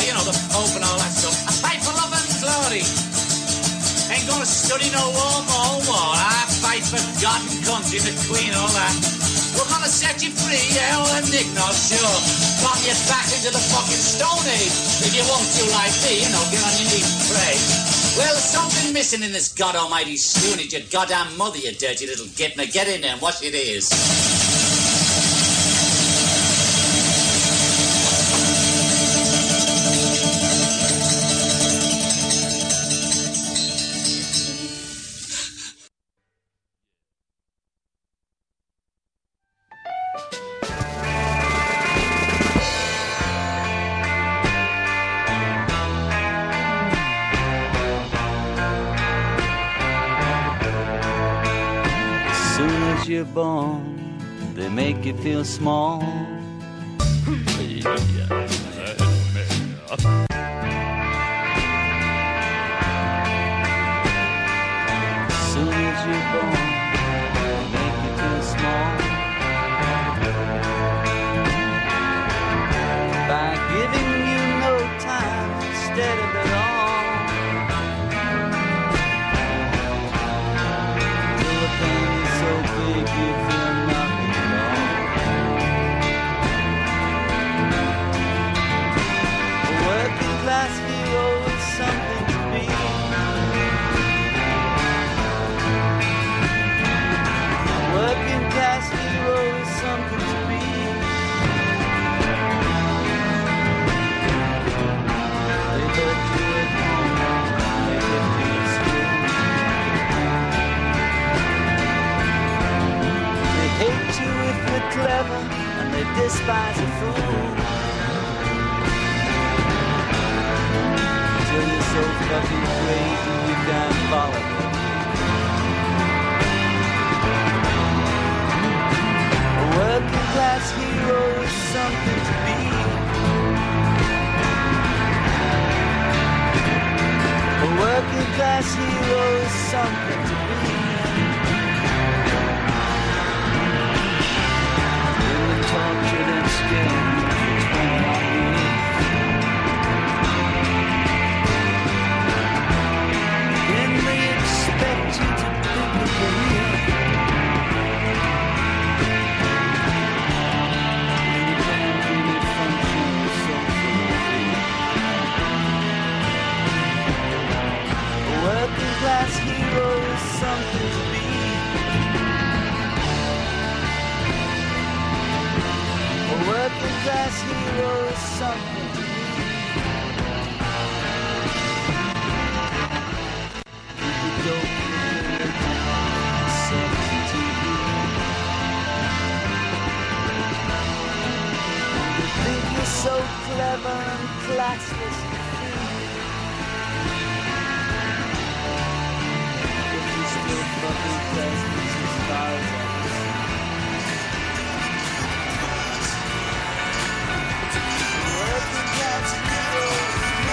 you know, the Pope and all that stuff. I fight for love and glory. Ain't gonna study no war. I fight for God and country, the Queen, all that. We're gonna set you free, yeah, well, Nick, not sure. Plumb you back into the fucking Stone Age. If you won't do like me, you know, get on your knees and pray. Well, there's something missing in this God almighty spoonage, your goddamn mother, you dirty little git. Now get in there and wash your ears. You're born, they make you feel small. Soon as you're born, they make you feel small. By giving you no time instead of it all. Till the pain is so big you feel nothing at all. A working class hero is something to be. A working class hero is something to be. They hurt you at home, they hurt you at school. They hate you if you're clever, and they despise a fool. Till you're so fucking crazy you can't follow them. A working class hero is something to be. A working class hero is something to be. In the tortured and scared for 21 years. Then they expect you to pick a career. And you can't really function socially. A working class hero is something to be. A working class hero is something to be. You could go and sexy TV. You think you're so clever and classless and free. But you're still fucking classless as far as I can see. Working class heroes.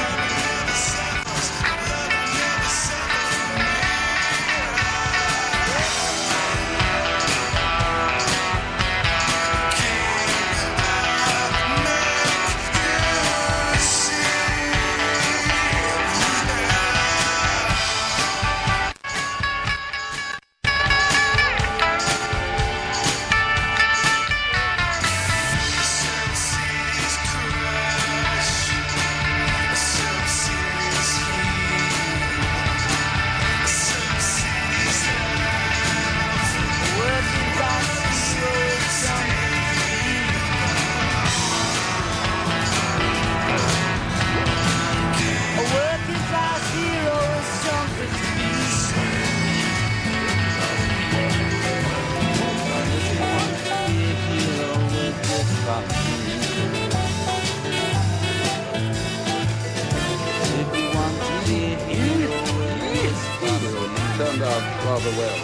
Turned out rather well.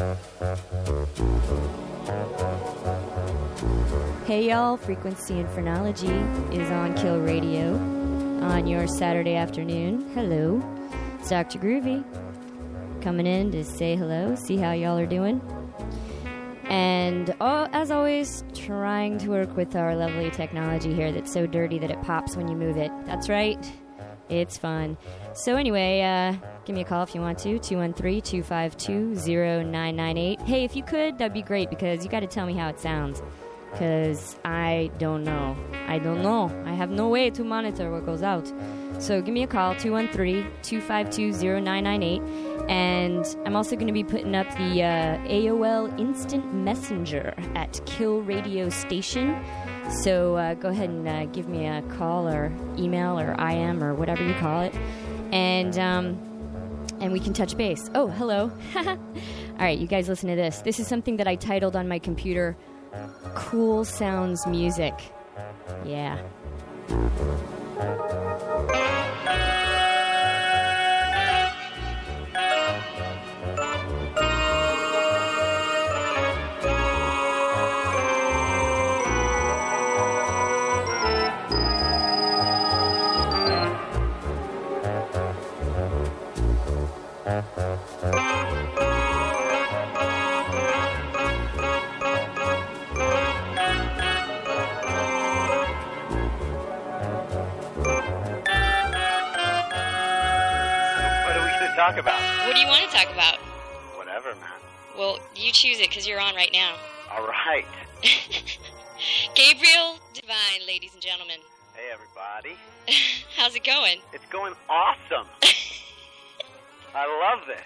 Hey y'all, Frequency and Phrenology is on Kill Radio on your Saturday afternoon. Hello, it's Dr. Groovy coming in to say hello, see how y'all are doing. And as always, trying to work with our lovely technology here that's so dirty that it pops when you move it. That's right, it's fun. So anyway, give me a call if you want to, 213-252-0998. Hey, if you could, that'd be great, because you got to tell me how it sounds. Because I don't know. I have no way to monitor what goes out. So give me a call, 213-252-0998. And I'm also going to be putting up the AOL Instant Messenger at Kill Radio Station. So go ahead and give me a call or email or IM or whatever you call it. And we can touch base. Oh, hello. All right, you guys listen to this. This is something that I titled on my computer, Cool Sounds Music. Yeah. Talk about? What do you want to talk about? Whatever, man. Well, you choose it, because you're on right now. All right. Gabriel Divine, ladies and gentlemen. Hey, everybody. How's it going? It's going awesome. I love this.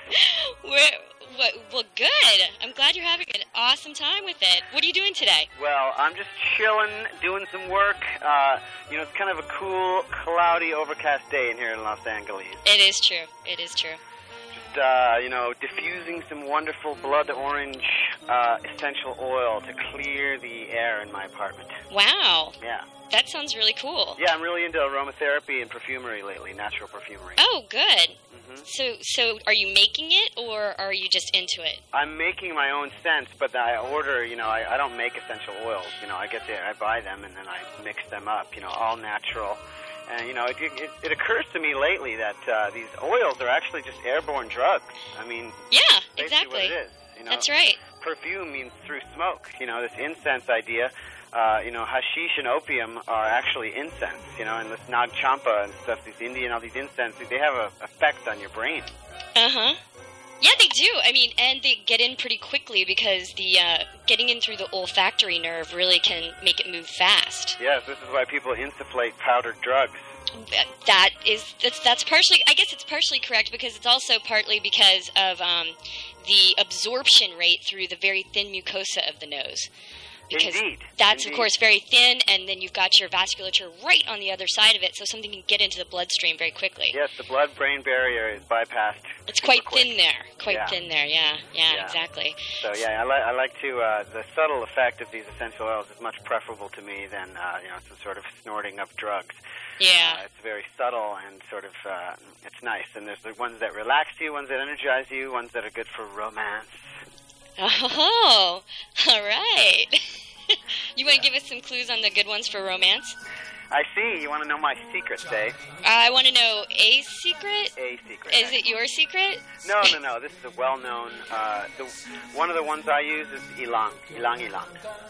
Well, good. I'm glad you're having an awesome time with it. What are you doing today? Well, I'm just chilling, doing some work. It's kind of a cool, cloudy, overcast day in here in Los Angeles. It is true. It is true. Just, diffusing some wonderful blood orange essential oil to clear the air in my apartment. Wow. Yeah. That sounds really cool. Yeah, I'm really into aromatherapy and perfumery lately, natural perfumery. Oh, good. Mm-hmm. So are you making it, or are you just into it? I'm making my own scents, but I order, I don't make essential oils. I get there, I buy them, and then I mix them up, all natural. And, it occurs to me lately that these oils are actually just airborne drugs. I mean, yeah, basically exactly. what it is. That's right. Perfume means through smoke. This incense idea, hashish and opium are actually incense, and this Nag Champa and stuff, all these incense, they have an effect on your brain. Uh-huh. Yeah, they do. I mean, and they get in pretty quickly, because the getting in through the olfactory nerve really can make it move fast. Yes, this is why people insufflate powdered drugs. That's partially, I guess it's partially correct, because it's also partly because of the absorption rate through the very thin mucosa of the nose. Because that's, of course, very thin, and then you've got your vasculature right on the other side of it, so something can get into the bloodstream very quickly. Yes, the blood-brain barrier is bypassed. It's quite thin there. Thin there, yeah, exactly. So, yeah, I like to, the subtle effect of these essential oils is much preferable to me than, some sort of snorting of drugs. Yeah. It's very subtle and sort of, it's nice. And there's the ones that relax you, ones that energize you, ones that are good for romance. Oh, all right. You want to give us some clues on the good ones for romance? I see. You want to know my secret, eh? I want to know a secret. A secret. Is it your secret? No. This is a well-known, one of the ones I use is ylang. Ylang.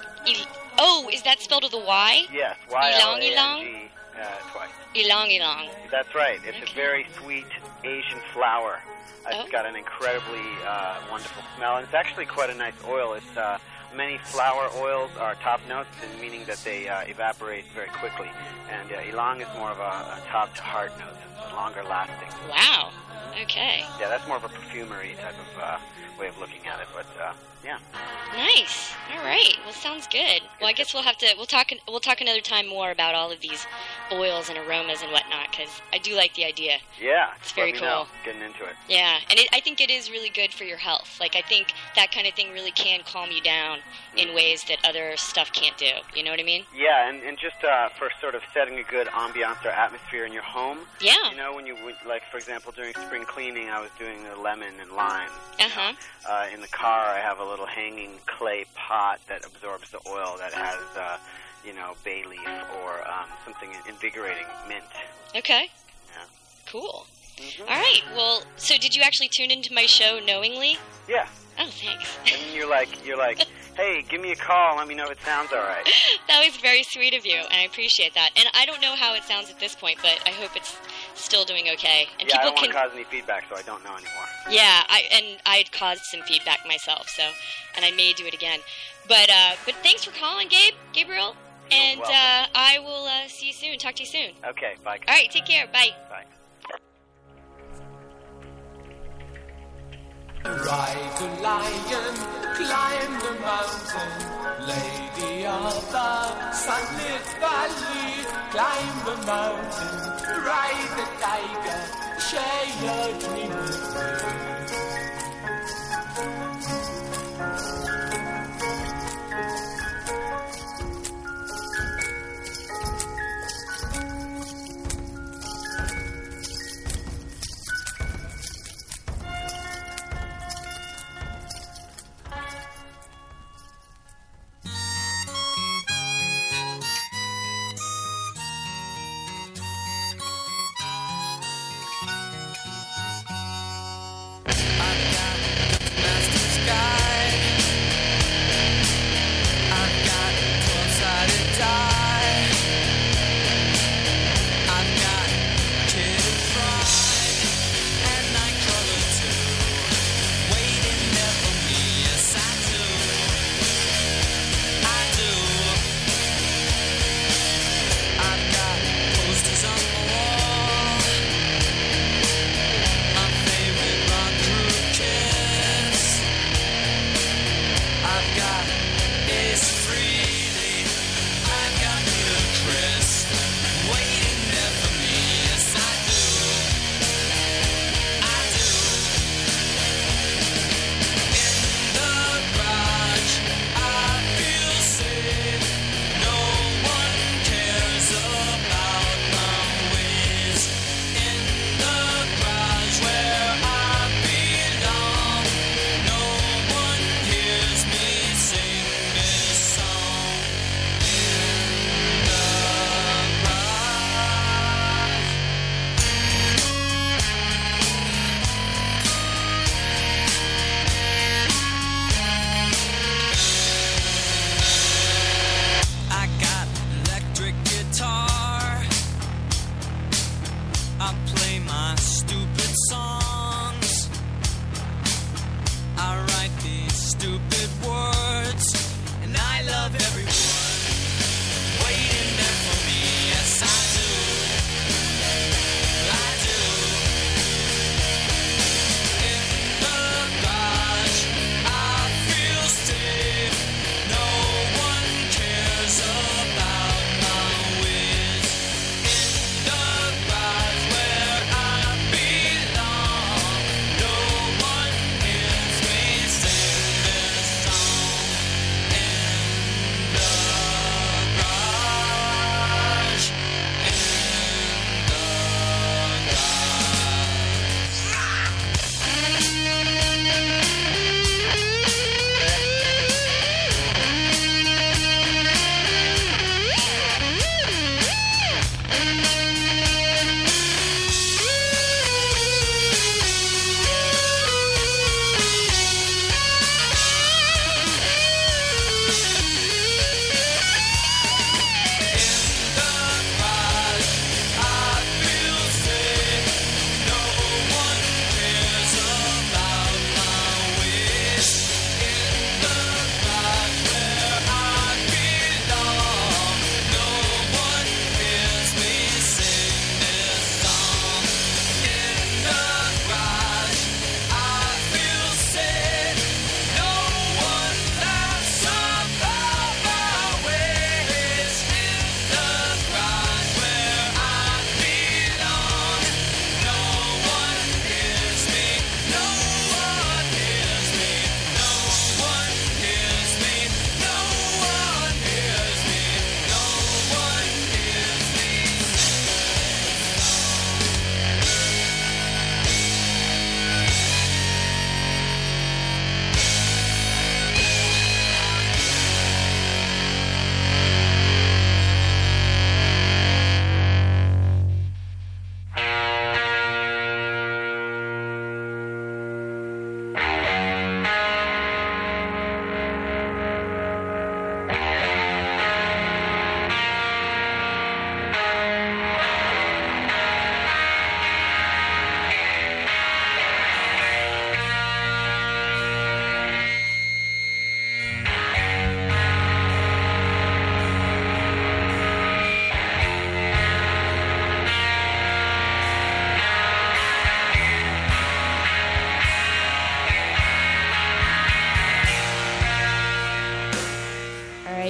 Is that spelled with a Y? Yes, Y-L-A-N-G. Ylang? Twice. Ylang. That's right. It's a very sweet Asian flower. It's got an incredibly wonderful smell, and it's actually quite a nice oil. It's many flower oils are top notes, meaning that they evaporate very quickly, and ylang is more of a top to heart note. It's longer lasting. Wow. Okay. Yeah, that's more of a perfumery type of way of looking at it, but yeah. Nice. All right. Well, sounds good. Well, I guess we'll talk another time more about all of these oils and aromas and whatnot, because I do like the idea. Yeah. It's very cool. Getting into it. Yeah, and I think it is really good for your health. Like, I think that kind of thing really can calm you down in ways that other stuff can't do. You know what I mean? Yeah, and just for sort of setting a good ambiance or atmosphere in your home. Yeah. You know, when you, like, for example, during spring cleaning, I was doing the lemon and lime. Uh-huh. In the car, I have a little hanging clay pot that absorbs the oil that has, bay leaf or something invigorating, mint. Okay. Yeah. Cool. Mm-hmm. All right. Well, so did you actually tune into my show knowingly? Yeah. Oh, thanks. And you're like, hey, give me a call. Let me know if it sounds all right. That was very sweet of you, and I appreciate that. And I don't know how it sounds at this point, but I hope it's still doing okay. And yeah, I people don't want to cause any feedback, so I don't know anymore. Yeah, I had caused some feedback myself, and I may do it again. But thanks for calling, Gabriel. You're welcome. I will see you soon. Talk to you soon. Okay, bye. All right, take care. Bye. Bye. Ride the lion, climb the mountain, lady of the sunlit valley. Climb the mountain, ride the tiger, share your dream with me.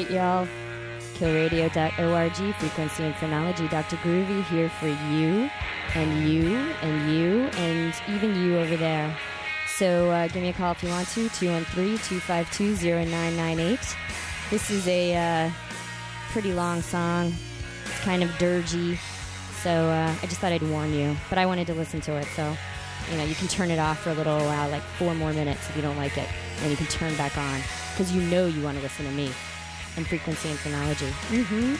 right, y'all. Killradio.org, Frequency and Phrenology. Dr. Groovy here for you, and you, and you, and even you over there. So give me a call if you want to, 213-252-0998. This is a pretty long song. It's kind of dirgy, so I just thought I'd warn you. But I wanted to listen to it, so you can turn it off for a little while, like 4 more minutes if you don't like it, and you can turn back on, because you want to listen to me and Frequency and Phrenology. Mm-hmm.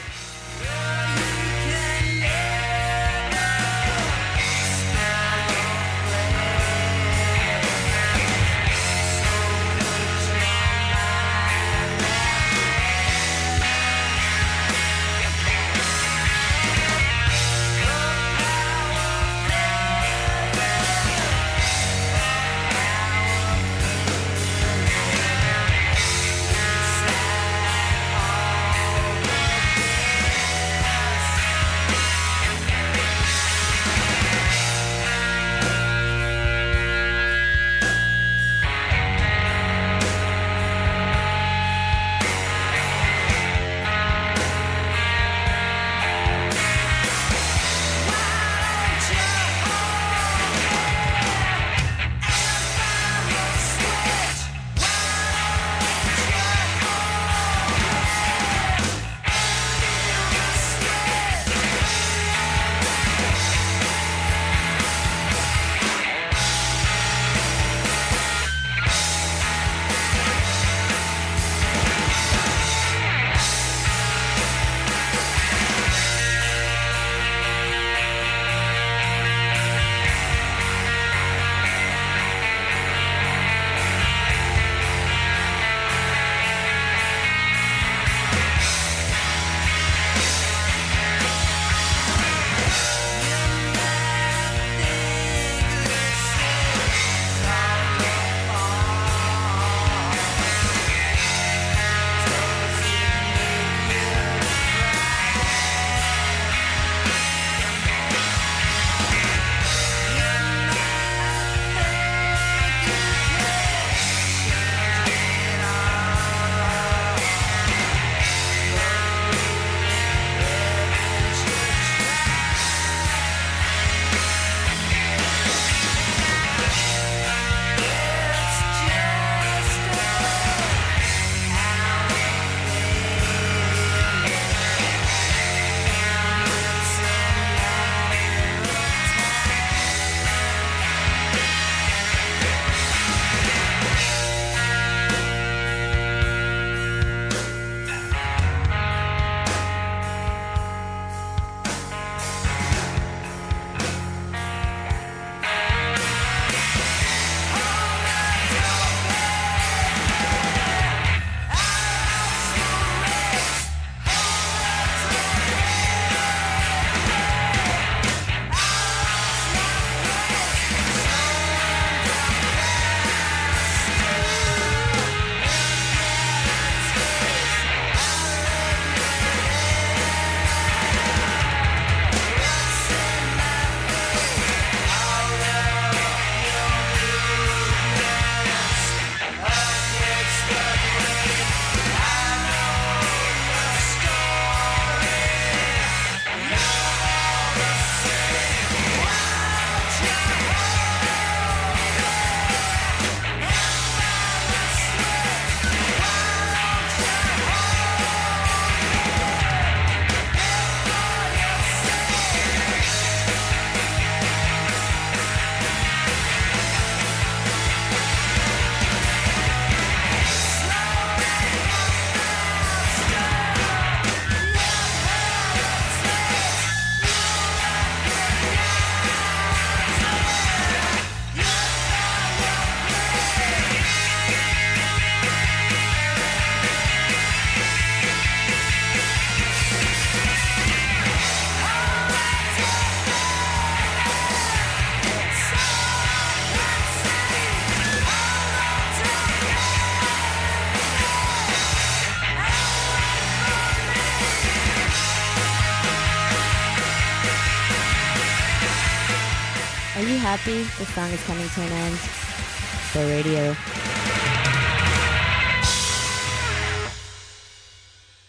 Are you happy the song is coming to an end? Kill Radio.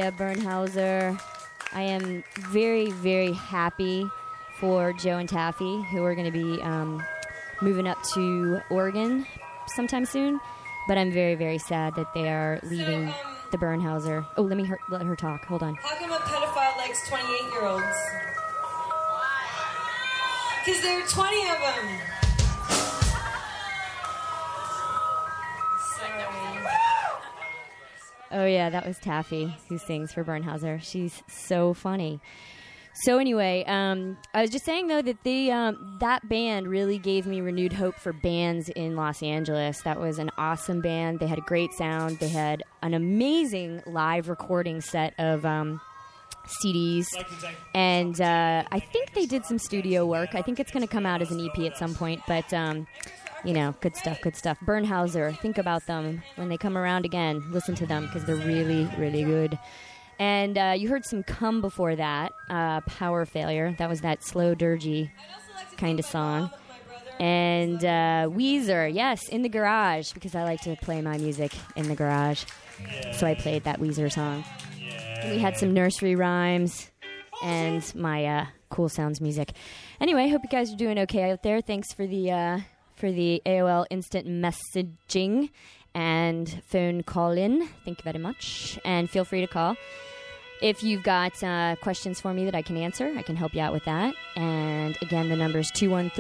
Bernhauser. I am very, very happy for Joe and Taffy, who are going to be moving up to Oregon sometime soon. But I'm very, very sad that they are leaving the Bernhauser. Oh, let her talk. Hold on. How come a pedophile likes 28-year-olds? Because there are 20 of them. Oh, yeah, that was Taffy who sings for Bernhauser. She's so funny. So anyway, I was just saying, though, that that band really gave me renewed hope for bands in Los Angeles. That was an awesome band. They had a great sound. They had an amazing live recording set of CDs. And I think they did some studio work. I think it's going to come out as an EP at some point. But, good stuff, good stuff. Bernhauser, think about them when they come around again. Listen to them because they're really, really good. And you heard some Come before that, Power Failure. That was that slow, dirgy kind of song. And Weezer, yes, In the Garage, because I like to play my music in the garage. Yeah. So I played that Weezer song. Yeah. We had some nursery rhymes and my Cool Sounds music. Anyway, I hope you guys are doing okay out there. Thanks for the AOL instant messaging and phone call-in. Thank you very much. And feel free to call. If you've got questions for me that I can answer, I can help you out with that. And again, the number is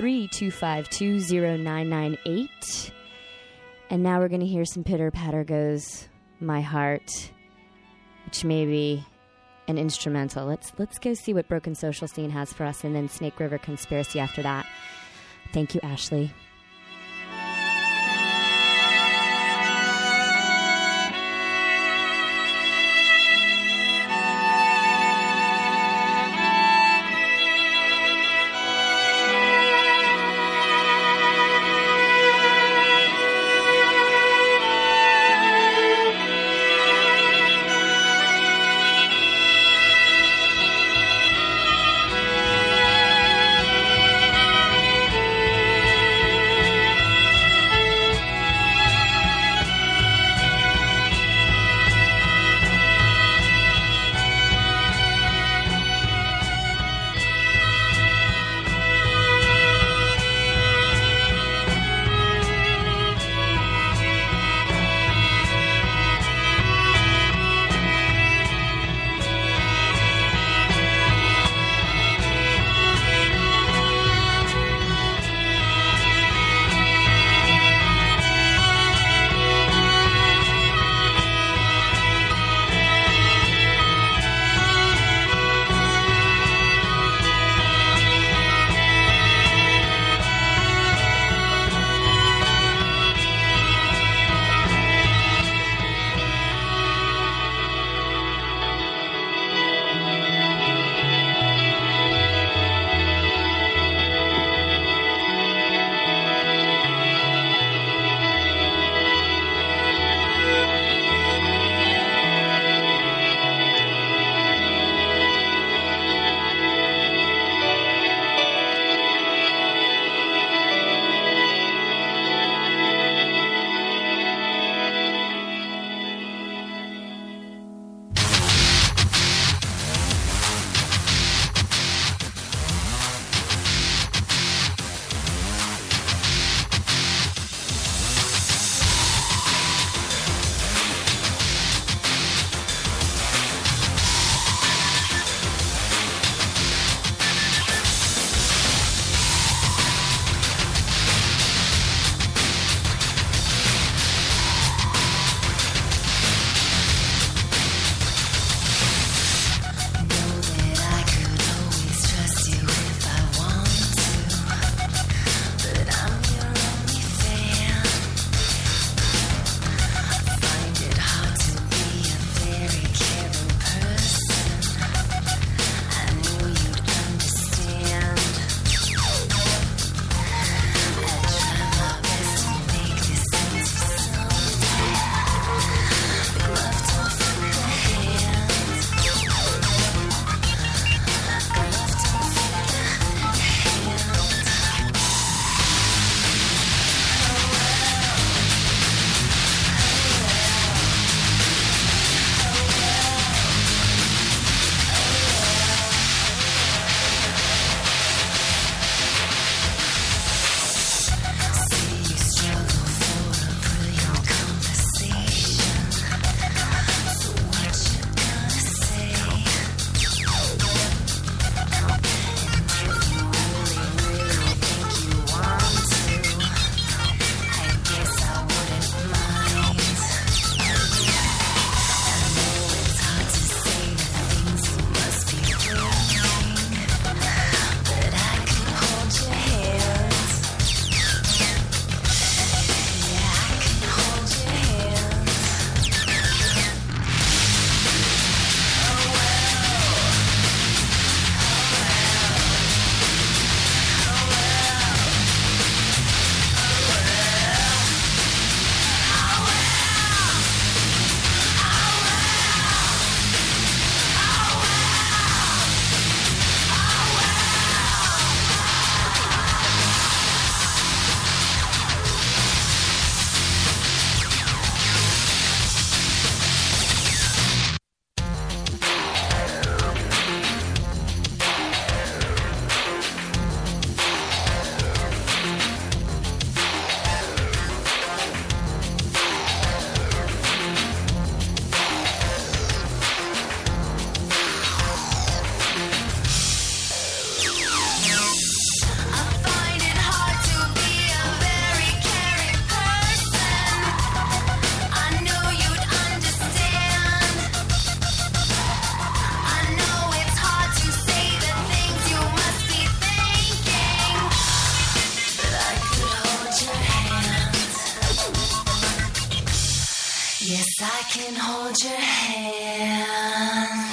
213-252-0998. And now we're going to hear some pitter-patter goes My Heart, which may be an instrumental. Let's go see what Broken Social Scene has for us, and then Snake River Conspiracy after that. Thank you, Ashley. I can hold your hand.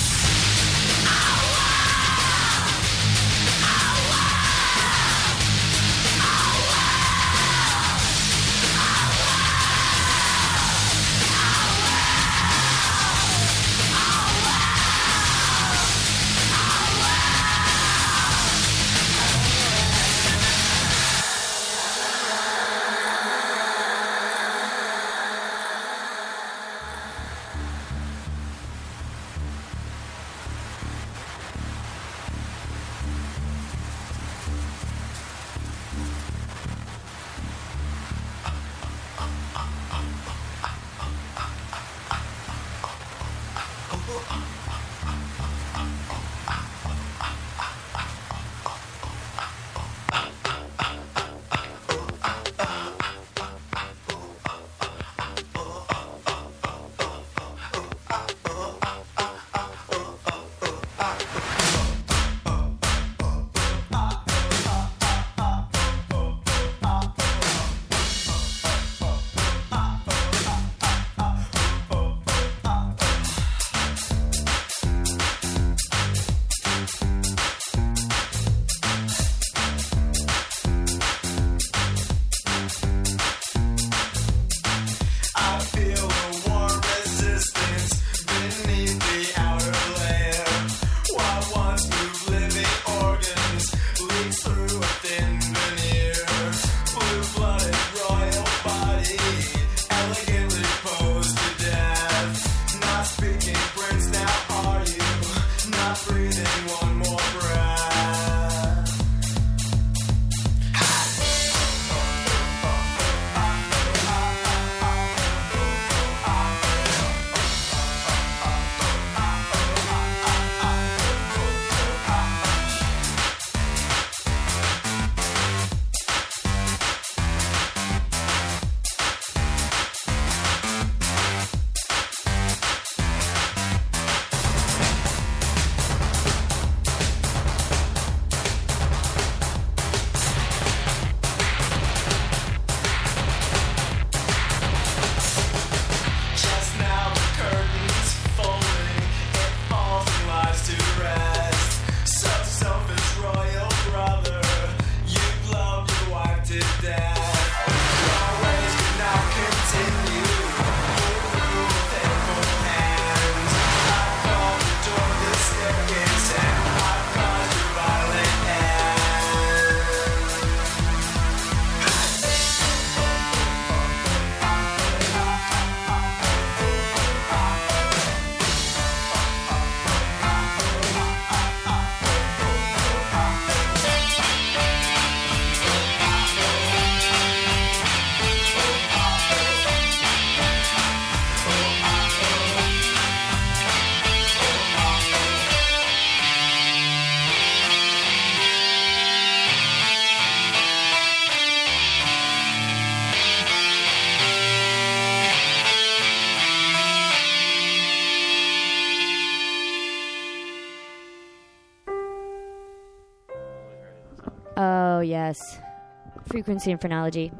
Oh, yes. Frequency and phrenology.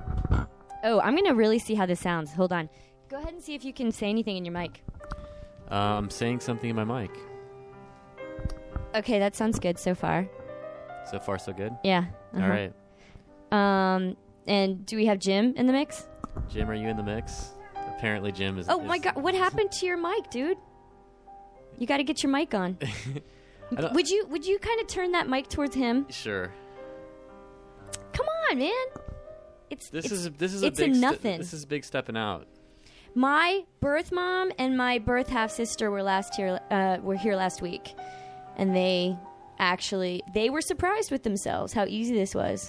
Oh, I'm going to really see how this sounds. Hold on. Go ahead and see if you can say anything in your mic. I'm saying something in my mic. Okay, that sounds good so far. So far, so good? Yeah. All right. And do we have Jim in the mix? Jim, are you in the mix? Apparently Jim is... Oh, my God. What happened to your mic, dude? You got to get your mic on. Would you kind of turn that mic towards him? Sure. Come on, man. This is a big stepping out. My birth mom and my birth half sister were here last week, and they were surprised with themselves how easy this was.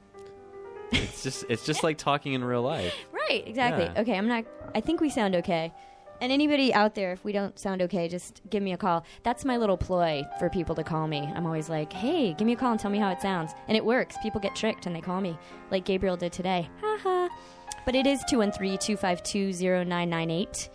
It's just like talking in real life. Right, exactly. Yeah. Okay, I think we sound okay. And anybody out there, if we don't sound okay, just give me a call. That's my little ploy for people to call me. I'm always like, hey, give me a call and tell me how it sounds. And it works. People get tricked and they call me, like Gabriel did today. Ha ha. But it is 213-252-0998.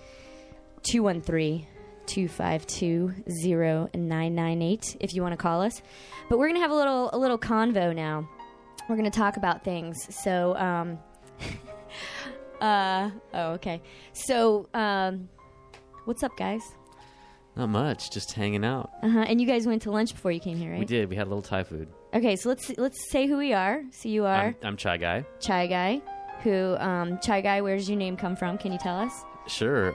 213-252-0998 if you want to call us. But we're going to have a little convo now. We're going to talk about things. So, Okay. So, what's up, guys? Not much, just hanging out. And you guys went to lunch before you came here, right? We did. We had a little Thai food. Okay, so let's say who we are. So you are... I'm Chai Guy. Chai Guy. Who, Chai Guy, where does your name come from? Can you tell us? Sure.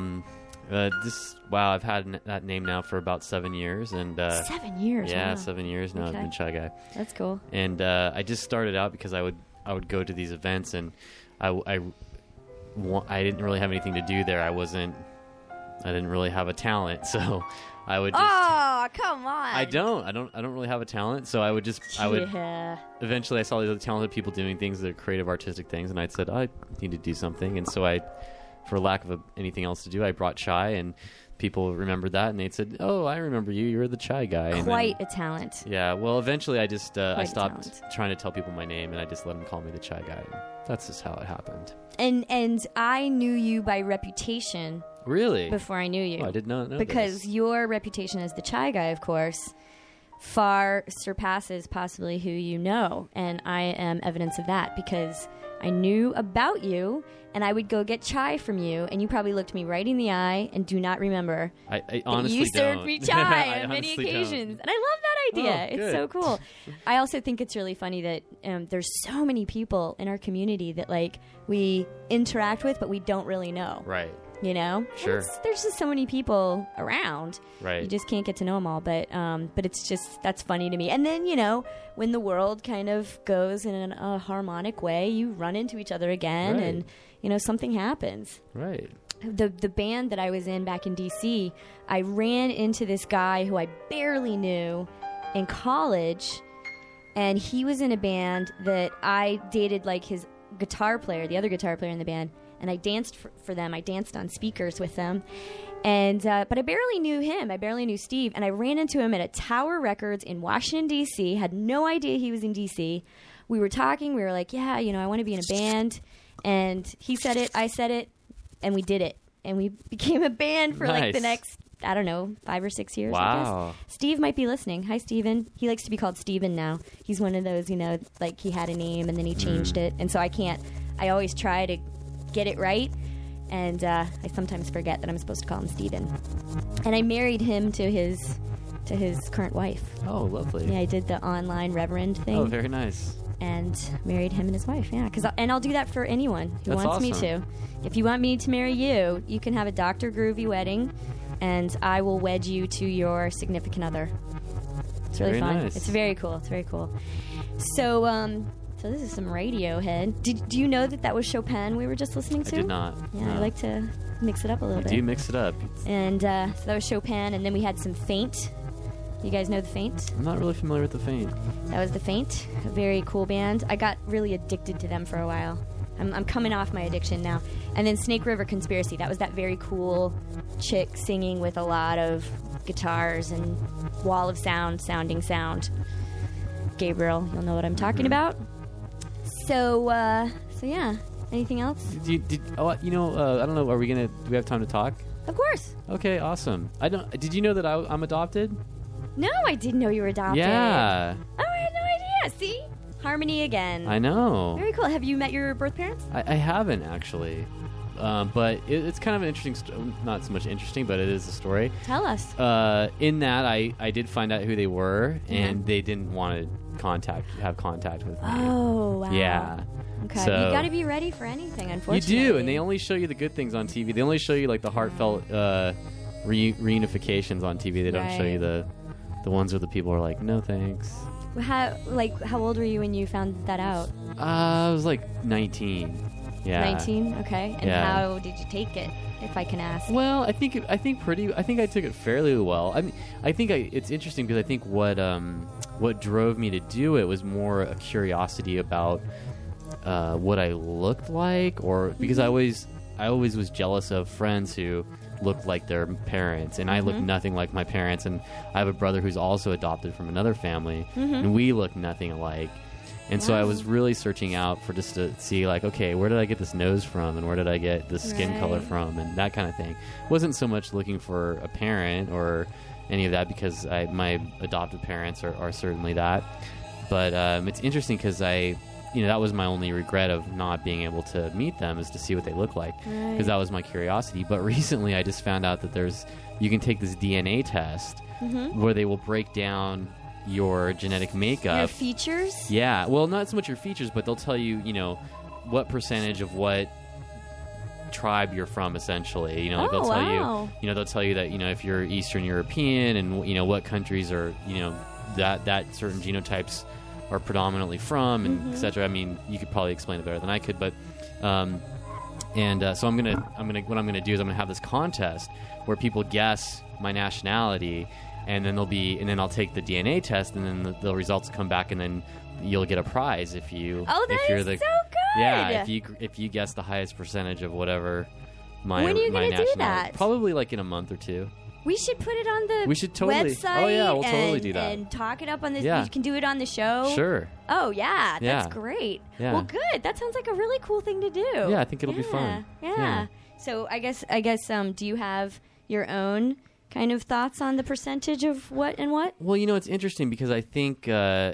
I've had that name now for about 7 years. 7 years? Yeah, wow. 7 years now. Okay. I've been Chai Guy. That's cool. And I just started out because I would go to these events, and I didn't really have anything to do there. I didn't really have a talent, so I would just... Oh, come on. I don't really have a talent, so I would eventually I saw these other talented people doing things that are creative, artistic things, and I said, I need to do something. And so for lack of anything else to do, I brought Chai, and people remembered that, and they said, "Oh, I remember you. You're the Chai Guy." Quite a talent. Yeah. Well, eventually, I just I stopped trying to tell people my name, and I just let them call me the Chai Guy. And that's just how it happened. And I knew you by reputation. Really? Before I knew you. Oh, I did not know because your reputation as the Chai Guy, of course, far surpasses possibly who you know, and I am evidence of that because I knew about you, and I would go get chai from you, and you probably looked me right in the eye and do not remember I honestly you served me chai on many occasions. And I love that idea. Oh, it's so cool. I also think it's really funny that there's so many people in our community that like we interact with, but we don't really know. Right. You know? Sure. There's just so many people around. Right. You just can't get to know them all. But it's just, that's funny to me. And then, you know, when the world kind of goes in a harmonic way, you run into each other again and, you know, something happens. Right. The band that I was in back in D.C., I ran into this guy who I barely knew in college. And he was in a band that I dated, like, his guitar player, the other guitar player in the band. And I danced for them. I danced on speakers with them. And but I barely knew him. I barely knew Steve. And I ran into him at a Tower Records in Washington, D.C. Had no idea he was in D.C. We were talking. We were like, yeah, you know, I want to be in a band. And he said it. I said it. And we did it. And we became a band for like the next, I don't know, 5 or 6 years, I guess. Steve might be listening. Hi, Steven. He likes to be called Steven now. He's one of those, you know, like he had a name and then he changed it. And so I always try to get it right, and I sometimes forget that I'm supposed to call him Steven. And I married him to his current wife. Oh, lovely. Yeah, I did the online reverend thing. Oh, very nice. And married him and his wife. Yeah, and I'll do that for anyone who wants me to. If you want me to marry you, you can have a Dr. Groovy wedding, and I will wed you to your significant other. It's really fun. Nice. It's very cool. It's very cool. So this is some Radiohead. Do you know that was Chopin we were just listening to? I did not. Yeah, no. I like to mix it up a little bit. You do mix it up. And so that was Chopin, and then we had some Faint. You guys know the Faint? I'm not really familiar with the Faint. That was the Faint, a very cool band. I got really addicted to them for a while. I'm coming off my addiction now. And then Snake River Conspiracy. That was that very cool chick singing with a lot of guitars and wall of sounding sound. Gabriel, you'll know what I'm talking about. So yeah. Anything else? I don't know. Do we have time to talk? Of course. Okay, awesome. Did you know that I'm adopted? No, I didn't know you were adopted. Yeah. Oh, I had no idea. See? Harmony again. I know. Very cool. Have you met your birth parents? I haven't, actually. But it's kind of an interesting, not so much interesting, but it is a story. Tell us. In that, I did find out who they were, and they didn't want to have contact with me. Oh, wow. Yeah. Okay. So, you got to be ready for anything, unfortunately. You do, and they only show you the good things on TV. They only show you, like, the heartfelt reunifications on TV. They don't show you the ones where the people are like, no thanks. How old were you when you found that out? I was like 19. Yeah. 19, okay. And how did you take it, if I can ask? Well, I think I took it fairly well. I mean, I think it's interesting because I think what drove me to do it was more a curiosity about what I looked like, or because I always was jealous of friends who looked like their parents, and I look nothing like my parents, and I have a brother who's also adopted from another family, and we look nothing alike. And so I was really searching out for just to see, like, okay, where did I get this nose from, and where did I get this skin color from, and that kind of thing. Wasn't so much looking for a parent or any of that, because my adoptive parents are certainly that. But it's interesting because I that was my only regret of not being able to meet them, is to see what they look like, because that was my curiosity. But recently, I just found out that you can take this DNA test where they will break down your genetic makeup, your features. Yeah, well, not so much your features, but they'll tell you, what percentage of what tribe you're from, essentially. They'll tell you, they'll tell you that, if you're Eastern European, and what countries are, that certain genotypes are predominantly from, and etc. I mean, you could probably explain it better than I could, but so what I'm gonna do is I'm gonna have this contest where people guess my nationality, and then I'll take the DNA test, and then the results come back, and then you'll get a prize if you. Oh, that is so good. Yeah, if you guess the highest percentage of whatever my when are you my gonna do that? Probably like in a month or two. We should put it on the website. Oh yeah, we'll totally do that. And talk it up on this. Yeah. You can do it on the show. Sure. Oh yeah, that's great. Yeah. Well, good. That sounds like a really cool thing to do. Yeah, I think it'll be fun. Yeah. So I guess do you have your own kind of thoughts on the percentage of what and what? Well, it's interesting because I think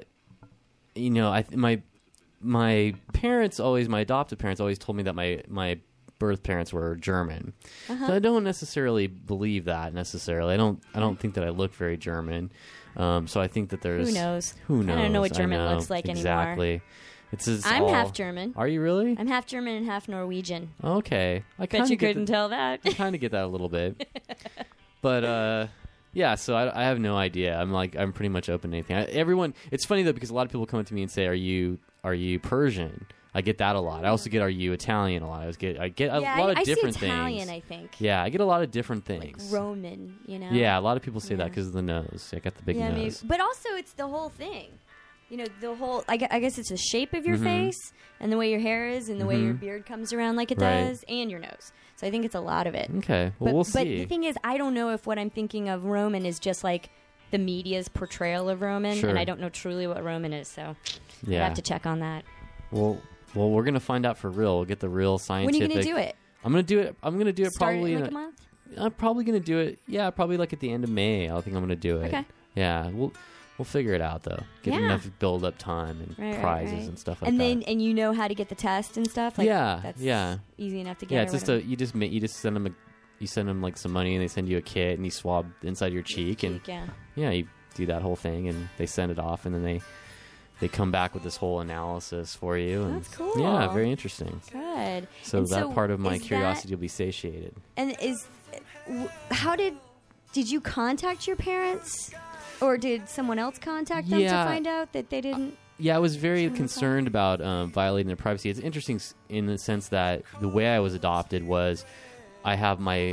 my parents my adoptive parents always told me that my birth parents were German. So I don't necessarily believe that necessarily. I don't think that I look very German. So I think that there's who knows. I don't know what German looks like exactly. Anymore. I'm half German. Are you really? I'm half German and half Norwegian. Okay, I bet you couldn't tell that. I kind of get that a little bit, but yeah. So I have no idea. I'm pretty much open to anything. It's funny though because a lot of people come up to me and say, "Are you Persian?" I get that a lot. I also get, "Are you Italian?" a lot. I get a lot of different things. Italian, I think. Yeah, I get a lot of different things. Like Roman, Yeah, a lot of people say that because of the nose. I got the big nose. Maybe. But also, it's the whole thing. The whole. I guess it's the shape of your face and the way your hair is and the way your beard comes around like it does, and your nose. So I think it's a lot of it. Okay, well, we'll see. But the thing is, I don't know if what I'm thinking of Roman is just like the media's portrayal of Roman, and I don't know truly what Roman is. So I have to check on that. Well, we're gonna find out for real. We'll get the real scientific. When are you gonna do it? I'm gonna do it probably in like a month. I'm probably gonna do it. Yeah, probably like at the end of May. I think I'm gonna do it. Okay. Yeah, we'll figure it out though. Get enough build up time and prizes and stuff like that. And you know how to get the test and stuff. Like, that's easy enough to get. Yeah, it's just you just send them you send them like some money and they send you a kit and you swab inside your cheek and you do that whole thing and they send it off and then they come back with this whole analysis for you. And that's cool. Yeah, very interesting. Good. So that part of my curiosity will be satiated. And how did you contact your parents, or did someone else contact them to find out that they didn't? Yeah, I was very concerned about violating their privacy. It's interesting in the sense that the way I was adopted was I have my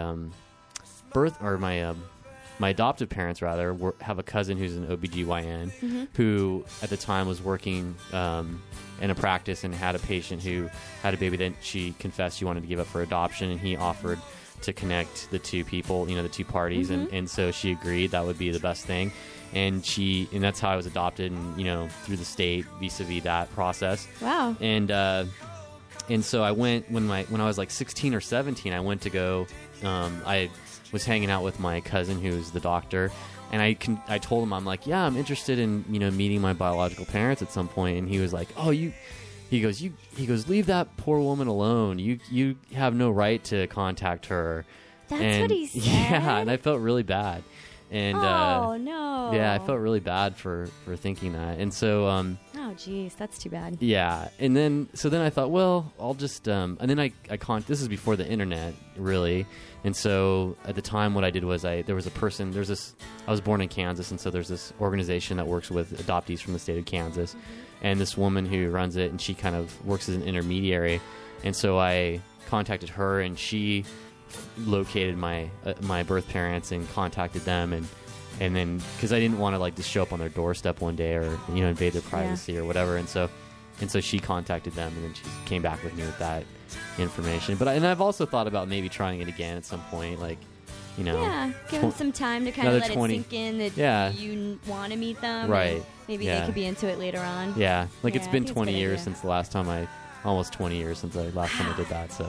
adoptive parents have a cousin who's an OBGYN who at the time was working in a practice and had a patient who had a baby that she confessed she wanted to give up for adoption, and he offered to connect the two people, the two parties, and so she agreed that would be the best thing, and that's how I was adopted, and through the state vis-a-vis that process. Wow. And so I went when I was like 16 or 17. I went to go. I was hanging out with my cousin who's the doctor, and I told him, I'm like, yeah, I'm interested in meeting my biological parents at some point, and he was like, oh, he goes leave that poor woman alone, you have no right to contact her. That's what he said. Yeah, and I felt really bad. And oh no. Yeah, I felt really bad for thinking that. And so oh geez, that's too bad. Yeah. And then I thought, well, I'll just and then this is before the internet, really. And so at the time what I did was I was born in Kansas, and so there's this organization that works with adoptees from the state of Kansas. And this woman who runs it, and she kind of works as an intermediary. And so I contacted her, and she located my birth parents and contacted them, and then because I didn't want to just show up on their doorstep one day or invade their privacy or whatever, and so she contacted them, and then she came back with me with that information. But I've also thought about maybe trying it again at some point, give them some time to kind of let it sink in that you want to meet them, right? Maybe they could be into it later on. It's been 20 years since the last time almost 20 years since the last time I did that. So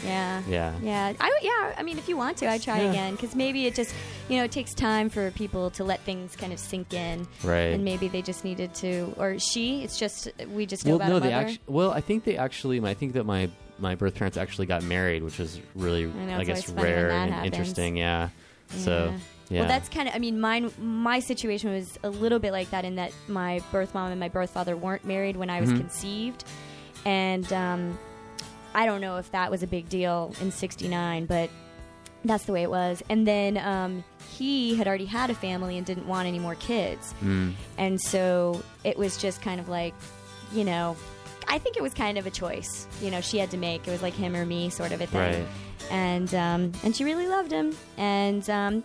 Yeah. Yeah. Yeah. I mean, if you want to, I'd try again, because maybe it just, it takes time for people to let things kind of sink in. Right. And maybe they just needed to, or it's just, we just know about a mother. I think I think that my birth parents actually got married, which was really, I guess, rare and interesting. Yeah. So, yeah. Well, that's kind of, I mean, my situation was a little bit like that, in that my birth mom and my birth father weren't married when I was conceived. And I don't know if that was a big deal in 1969, but that's the way it was. And then he had already had a family and didn't want any more kids. And so it was just kind of like, I think it was kind of a choice, she had to make. It was like him or me sort of a thing. Right. And she really loved him. And,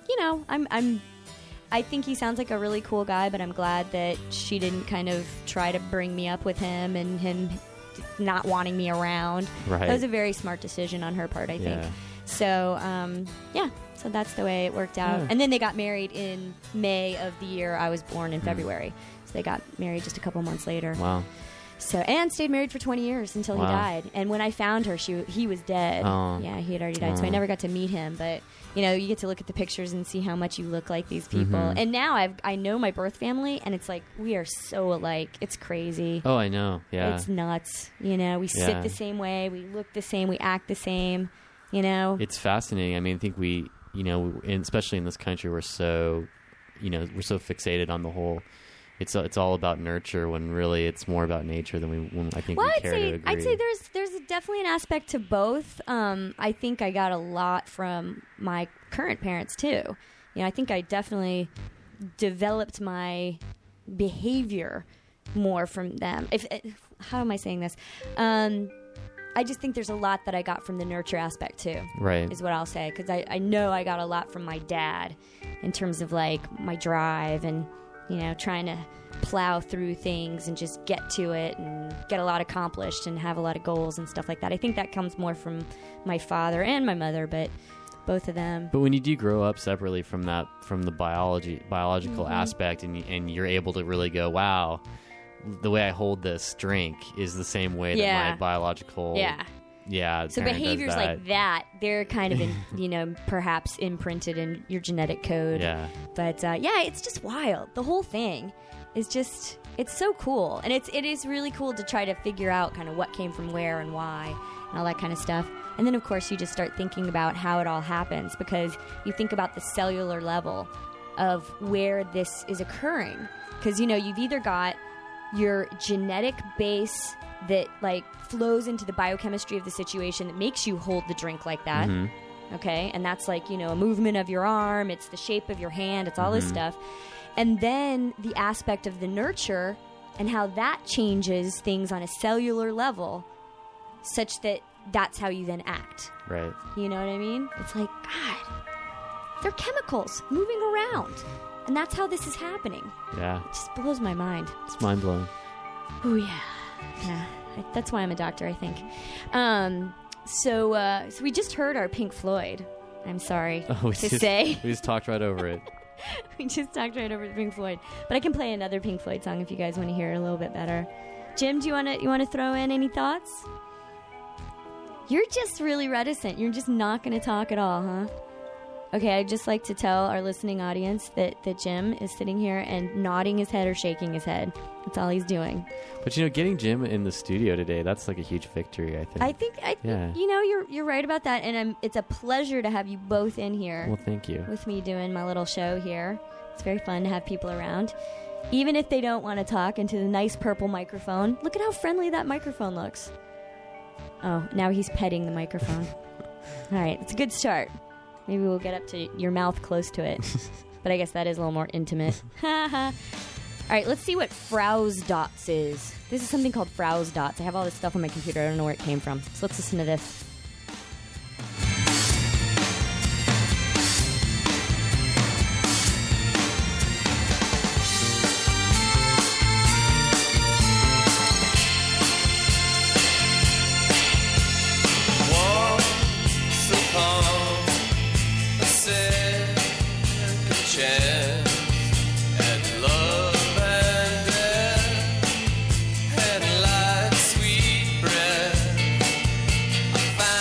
I think he sounds like a really cool guy, but I'm glad that she didn't kind of try to bring me up with him and him not wanting me around. Right. That was a very smart decision on her part, I think. Yeah. So, so that's the way it worked out. Yeah. And then they got married in May of the year I was born, in February. So they got married just a couple months later. Wow. So, and stayed married for 20 years until he died. And when I found her, he was dead. Oh. Yeah, he had already died. So I never got to meet him. But, you get to look at the pictures and see how much you look like these people. And now I know my birth family, and it's like, we are so alike. It's crazy. Oh, I know. Yeah. It's nuts. We sit the same way. We look the same. We act the same. It's fascinating. I mean, I think we, especially in this country, we're so, we're so fixated on the whole. It's all about nurture, when really it's more about nature than I think we care to agree. I'd say there's definitely an aspect to both. I think I got a lot from my current parents too. I think I definitely developed my behavior more from them. How am I saying this? I just think there's a lot that I got from the nurture aspect too. Right. Is what I'll say, because I know I got a lot from my dad in terms of like my drive and trying to plow through things and just get to it and get a lot accomplished and have a lot of goals and stuff like that. I think that comes more from my father and my mother, but both of them. But when you do grow up separately from the biological aspect, and you're able to really go, wow, the way I hold this drink is the same way that my biological so behaviors like that, they're kind of perhaps imprinted in your genetic code. But it's just wild. The whole thing is just, it's so cool, and it is really cool to try to figure out kind of what came from where and why and all that kind of stuff. And then of course you just start thinking about how it all happens, because you think about the cellular level of where this is occurring, because you've either got your genetic base that like flows into the biochemistry of the situation that makes you hold the drink like that. Okay, and that's like a movement of your arm, it's the shape of your hand, it's all this stuff. And then the aspect of the nurture and how that changes things on a cellular level, such that that's how you then act. Right. You know what I mean? It's like, God, they're chemicals moving around, and that's how this is happening. Yeah. It just blows my mind. It's mind blowing. Oh yeah. That's why I'm a doctor, I think. So we just heard our Pink Floyd. I'm sorry to say. We just talked right over it. We just talked right over the Pink Floyd. But I can play another Pink Floyd song if you guys want to hear it a little bit better. Jim, do you want to throw in any thoughts? You're just really reticent. You're just not going to talk at all, huh? Okay, I'd just like to tell our listening audience that Jim is sitting here and nodding his head or shaking his head. That's all he's doing. But getting Jim in the studio today, that's like a huge victory, I think. I think you're right about that, and it's a pleasure to have you both in here. Well, thank you. With me doing my little show here. It's very fun to have people around. Even if they don't want to talk into the nice purple microphone. Look at how friendly that microphone looks. Oh, now he's petting the microphone. All right, it's a good start. Maybe we'll get up to your mouth close to it. But I guess that is a little more intimate. All right, let's see what Frau's Dots is. This is something called Frau's Dots. I have all this stuff on my computer. I don't know where it came from. So let's listen to this. Find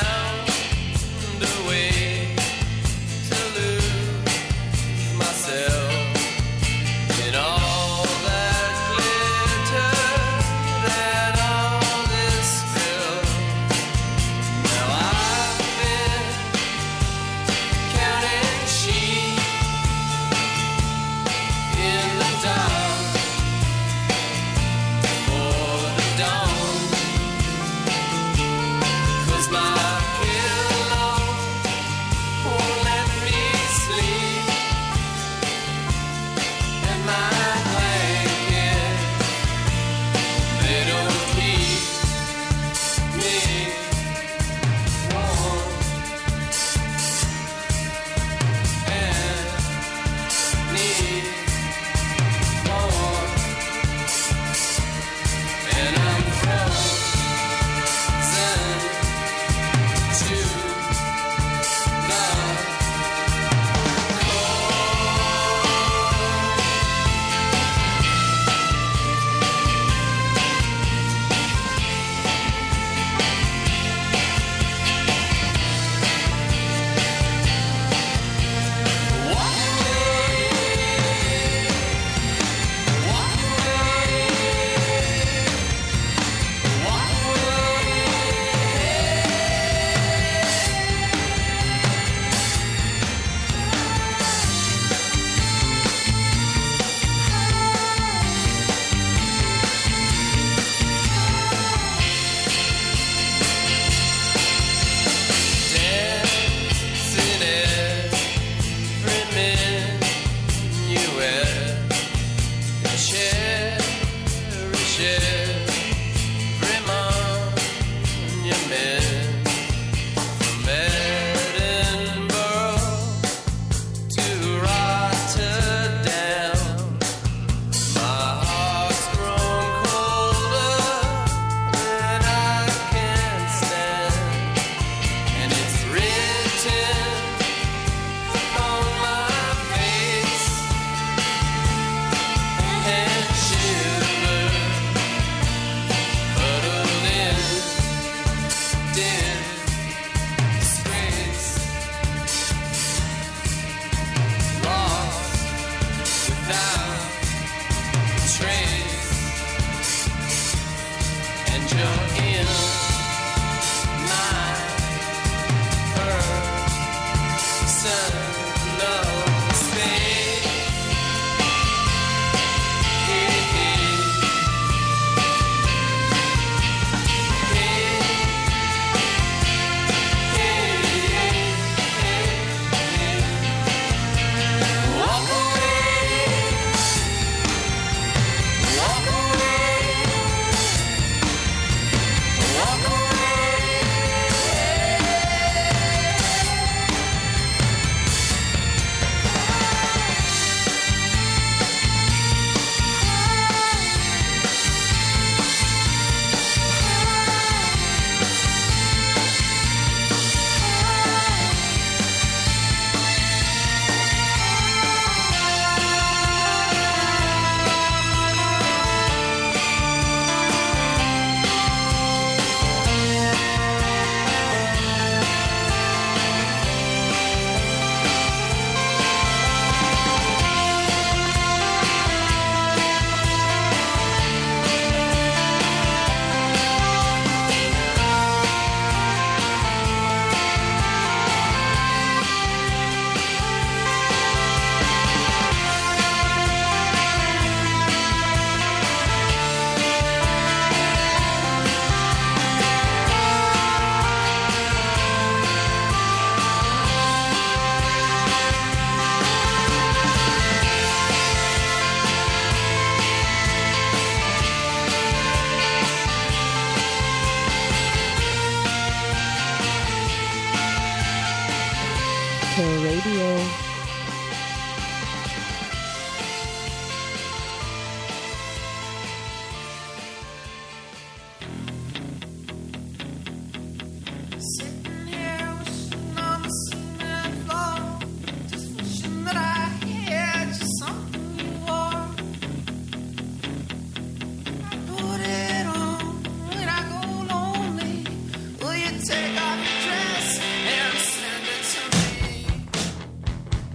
Kill Radio. Take off your dress and send it to me.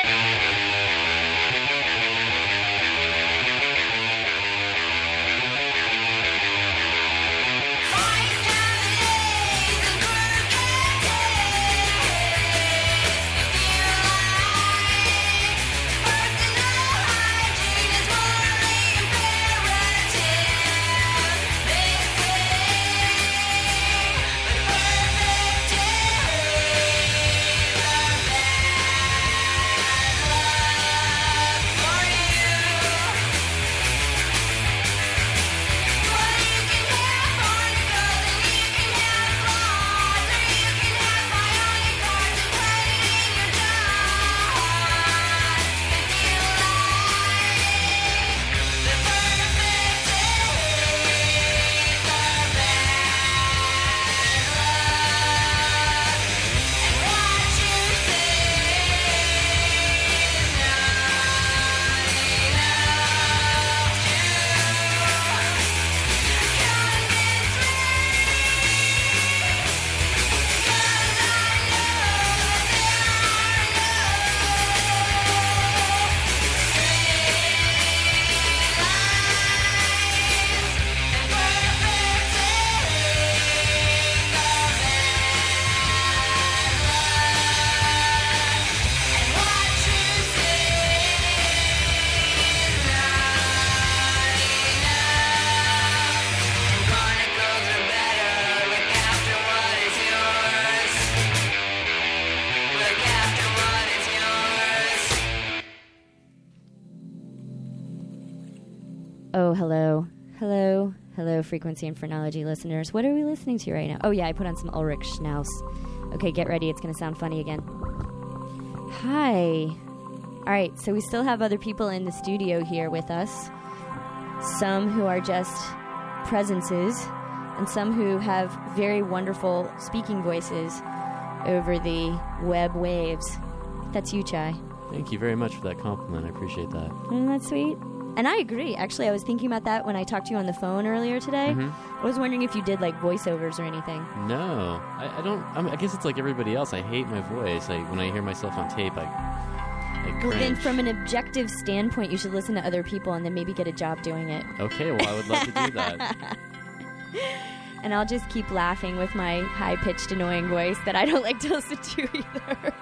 Oh, hello. Hello. Hello, Frequency and Phrenology listeners. What are we listening to right now? Oh, yeah, I put on some Ulrich Schnauz. Okay, get ready. It's going to sound funny again. Hi. All right, so we still have other people in the studio here with us. Some who are just presences, and some who have very wonderful speaking voices over the web waves. That's you, Chai. Thank you very much for that compliment. I appreciate that. Isn't that sweet? And I agree. Actually, I was thinking about that when I talked to you on the phone earlier today. Mm-hmm. I was wondering if you did, like, voiceovers or anything. No. I don't... I guess it's like everybody else. I hate my voice. When I hear myself on tape, I cringe. Well, then from an objective standpoint, you should listen to other people and then maybe get a job doing it. Okay, well, I would love to do that. And I'll just keep laughing with my high-pitched, annoying voice that I don't like to listen to either.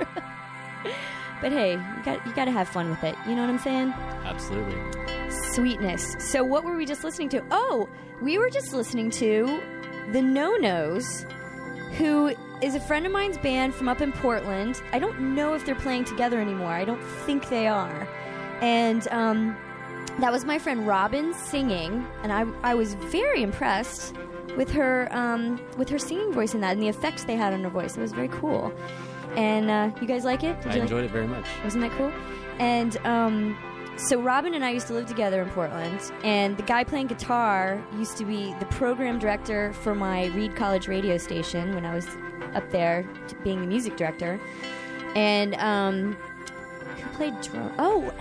But hey, you got to have fun with it. You know what I'm saying? Absolutely. Sweetness. So what were we just listening to? Oh, we were just listening to the No-Nos, who is a friend of mine's band from up in Portland. I don't know if they're playing together anymore. I don't think they are. And that was my friend Robin singing, and I was very impressed with her singing voice in that and the effects they had on her voice. It was very cool. And you guys like it? I enjoyed it very much. Wasn't that cool? And so Robin and I used to live together in Portland, and the guy playing guitar used to be the program director for my Reed College radio station when I was up there being the music director. And who played drum? Oh,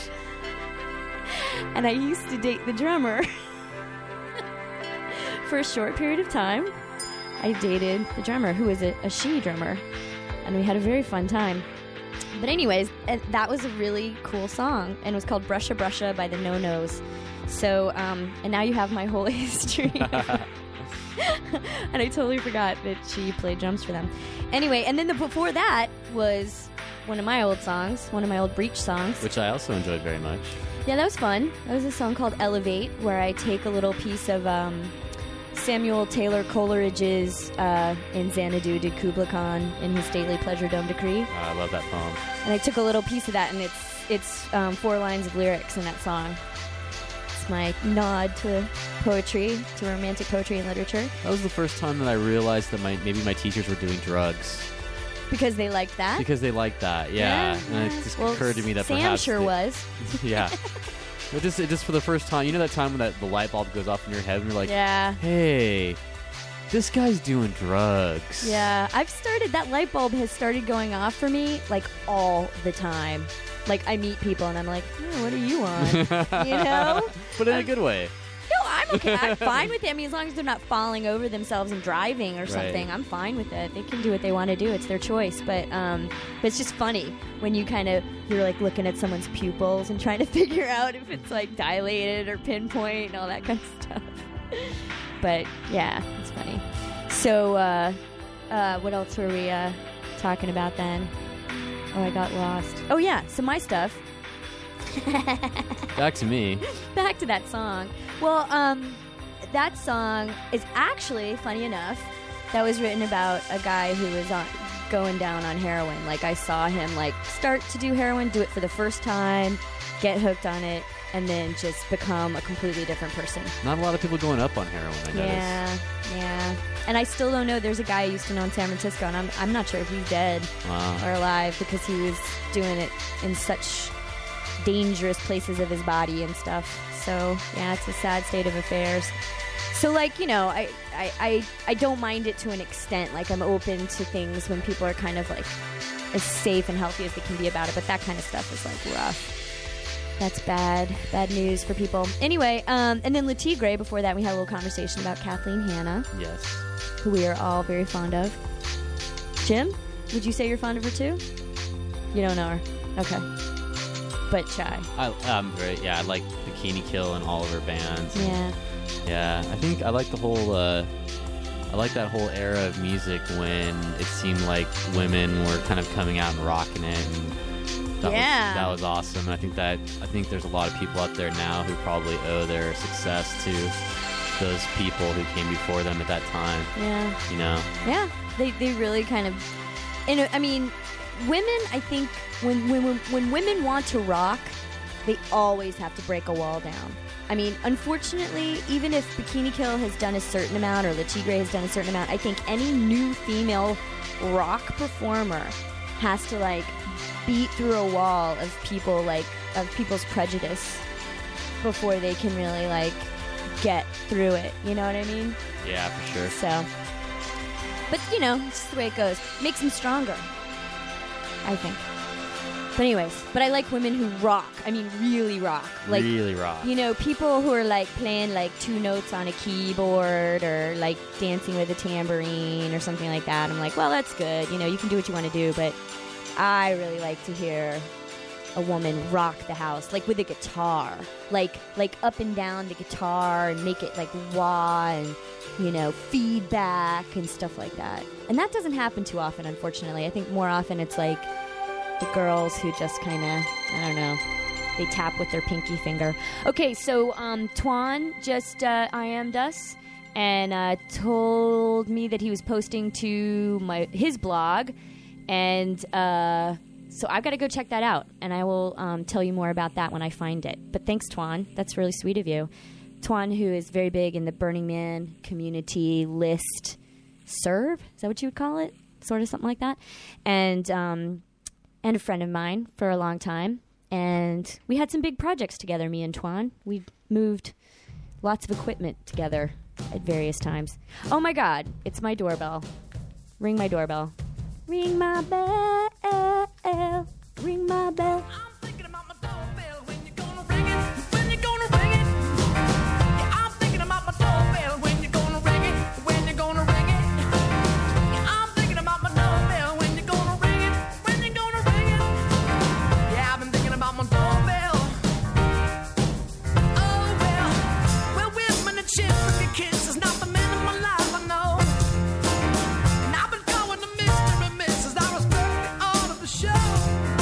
and I used to date the drummer. For a short period of time, I dated the drummer, who is a she drummer, and we had a very fun time. But anyways, that was a really cool song, and it was called Brusha Brusha by the No-Nos. So, and now you have my whole history. And I totally forgot that she played drums for them. Anyway, and then before that was one of my old songs, one of my old Breach songs. Which I also enjoyed very much. Yeah, that was fun. That was a song called Elevate, where I take a little piece of Samuel Taylor Coleridge's in Xanadu did Kubla Khan in his stately pleasure dome decree. I love that poem. And I took a little piece of that, and it's 4 lines of lyrics in that song. It's my nod to poetry, to romantic poetry and literature. That was the first time that I realized that maybe my teachers were doing drugs. Because they liked that? Because they liked that, yeah. And it just occurred to me that Sam perhaps... sure was. Yeah. It just for the first time, you know that time when the light bulb goes off in your head and you're like, yeah, hey, this guy's doing drugs. Yeah, that light bulb has started going off for me, like, all the time. Like, I meet people and I'm like, oh, what are you on? You know? But in a good way. No, I'm okay. I'm fine with it. I mean, as long as they're not falling over themselves and driving or something, I'm fine with it. They can do what they want to do. It's their choice. But it's just funny when you're like looking at someone's pupils and trying to figure out if it's like dilated or pinpoint and all that kind of stuff. But yeah, it's funny. So what else were we talking about then? Oh, I got lost. Oh yeah, so my stuff. Back to me. Back to that song. Well, that song is actually, funny enough, that was written about a guy who was going down on heroin. Like, I saw him, like, start to do heroin, do it for the first time, get hooked on it, and then just become a completely different person. Not a lot of people going up on heroin, I noticed. Yeah. And I still don't know. There's a guy I used to know in San Francisco, and I'm not sure if he's dead or alive because he was doing it in such dangerous places of his body and stuff. So yeah, it's a sad state of affairs. So like, you know, I don't mind it to an extent. Like, I'm open to things when people are kind of like as safe and healthy as they can be about it, but that kind of stuff is like rough. That's bad news for people. Anyway, and then Le Tigre, before that we had a little conversation about Kathleen Hanna. Yes. Who we are all very fond of. Jim, would you say you're fond of her too? You don't know her. Okay. But Chai. I like Bikini Kill and all of her bands. Yeah, I think I like the whole. I like that whole era of music when it seemed like women were kind of coming out and rocking it, and that was awesome. And I think there's a lot of people out there now who probably owe their success to those people who came before them at that time. Yeah. You know. Yeah, they really kind of. And I mean, women, I think when women want to rock, they always have to break a wall down. I mean, unfortunately, even if Bikini Kill has done a certain amount or Le Tigre has done a certain amount, I think any new female rock performer has to like beat through a wall of people's prejudice before they can really like get through it. You know what I mean? Yeah, for sure. So, but you know, it's just the way it goes. Makes them stronger, I think. But anyways, I like women who rock. I mean, really rock. Like, really rock. You know, people who are like playing like 2 notes on a keyboard or like dancing with a tambourine or something like that. I'm like, well, that's good. You know, you can do what you want to do. But I really like to hear a woman rock the house, like with a guitar, like up and down the guitar and make it like wah and, you know, feedback and stuff like that. And that doesn't happen too often, unfortunately. I think more often it's like the girls who just kind of, I don't know, they tap with their pinky finger. Okay, so Twan just IM'd us and told me that he was posting to his blog, and so I've got to go check that out, and I will tell you more about that when I find it. But thanks, Twan. That's really sweet of you. Twan, who is very big in the Burning Man community list serve, is that what you would call it? Sort of something like that. And a friend of mine for a long time. And we had some big projects together, me and Twan. We moved lots of equipment together at various times. Oh, my God. It's my doorbell. Ring my doorbell. Ring my bell. Ring my bell. I'm thinking about my doorbell. When you gonna ring it? When you gonna ring it? Yeah, I'm thinking about my doorbell. When you gonna ring it? When you gonna ring it? Yeah, I'm thinking about my doorbell. When you gonna ring it? When you gonna ring it? Yeah, I've been thinking about my doorbell. Oh well, women and children with your kids is not the man in my life, I know. And I've been going to Mr. and Mrs. I respect the art of the show.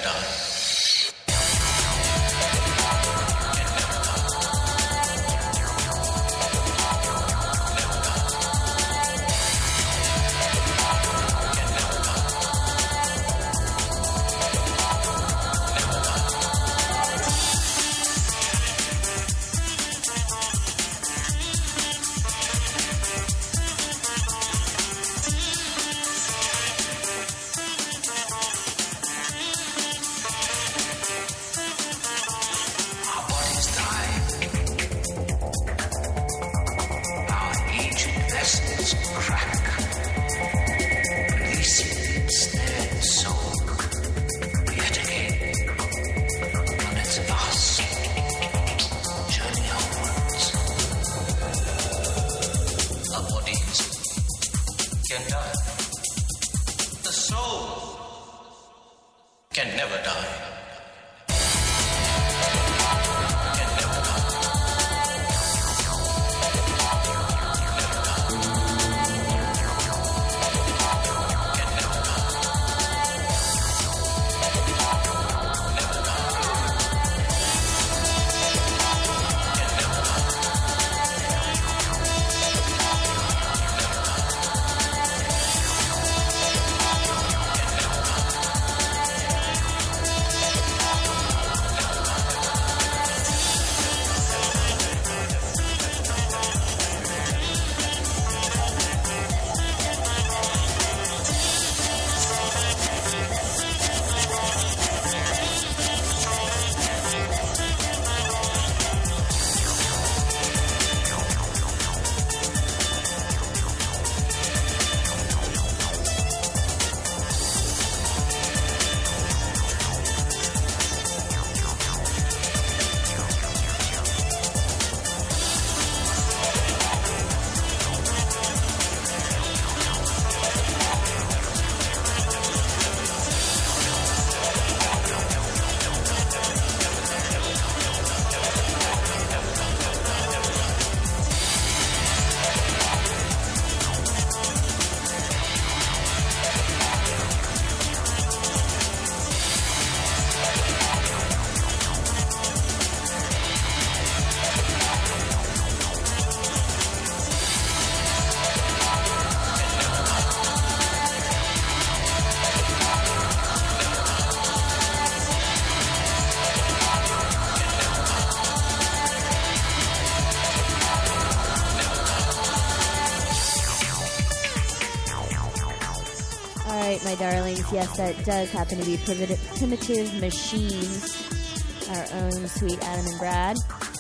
die. My darlings, yes, that does happen to be Primitive Machines, our own sweet Adam and Brad,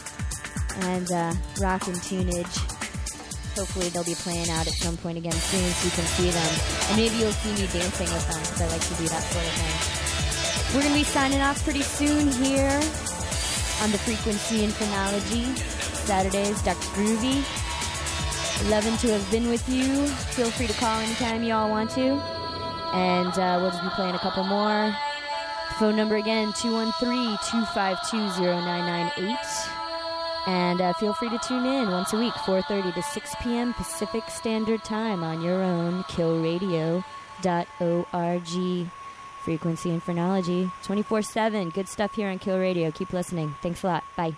and Rock and Tunage. Hopefully they'll be playing out at some point again soon so you can see them. And maybe you'll see me dancing with them because I like to do that sort of thing. We're going to be signing off pretty soon here on the Frequency and Phrenology. Saturdays, Dr. Groovy. Loving to have been with you. Feel free to call anytime you all want to. And we'll just be playing a couple more. Phone number again, 213-252-0998. And feel free to tune in once a week, 4:30 to 6 p.m. Pacific Standard Time on your own, killradio.org. Frequency and Phrenology, 24/7. Good stuff here on Kill Radio. Keep listening. Thanks a lot. Bye.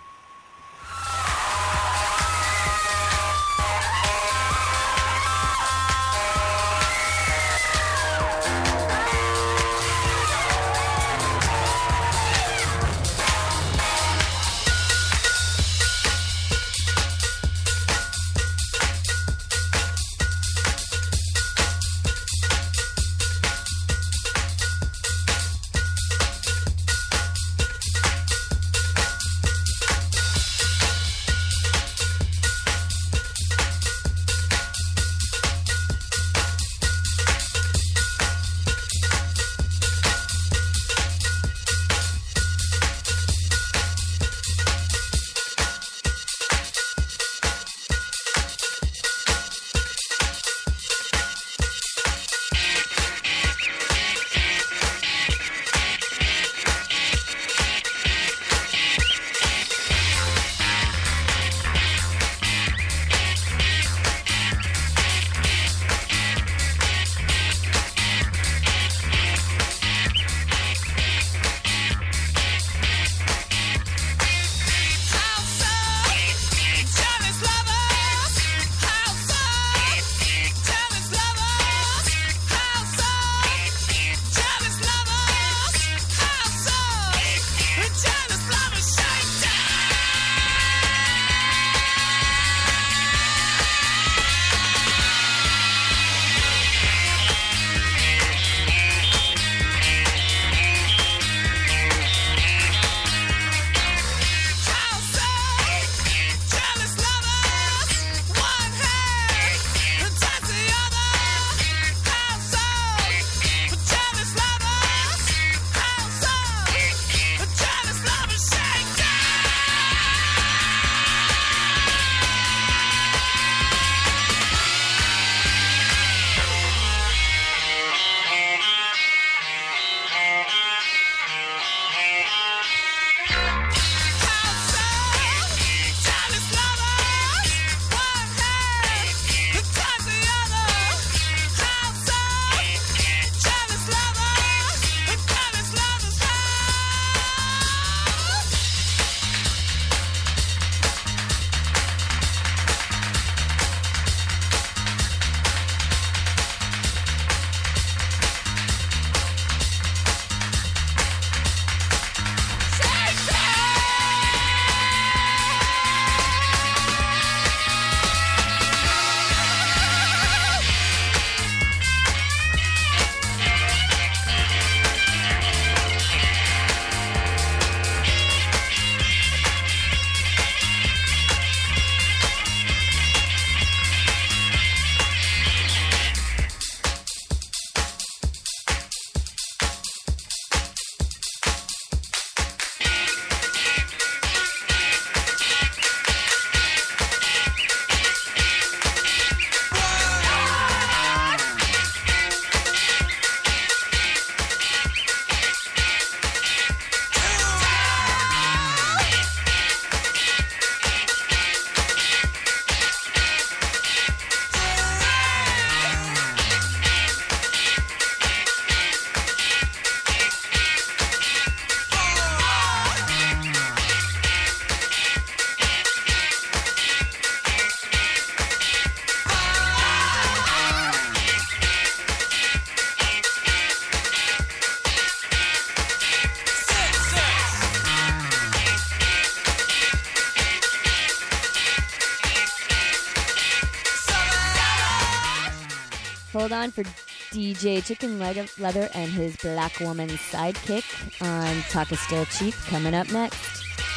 hold on for DJ Chicken Leather and his Black Woman Sidekick on Talk Is Still Cheap coming up next.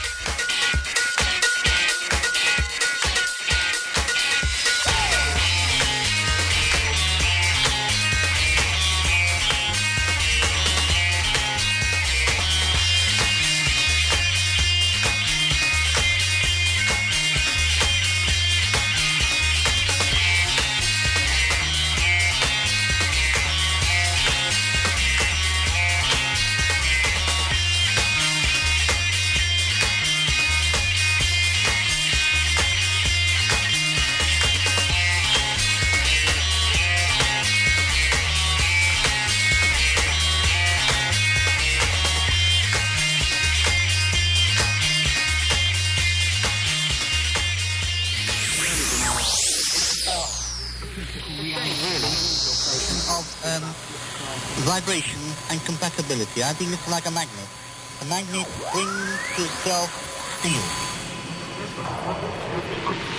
Vibration and compatibility. I think it's like a magnet. A magnet brings to itself steel.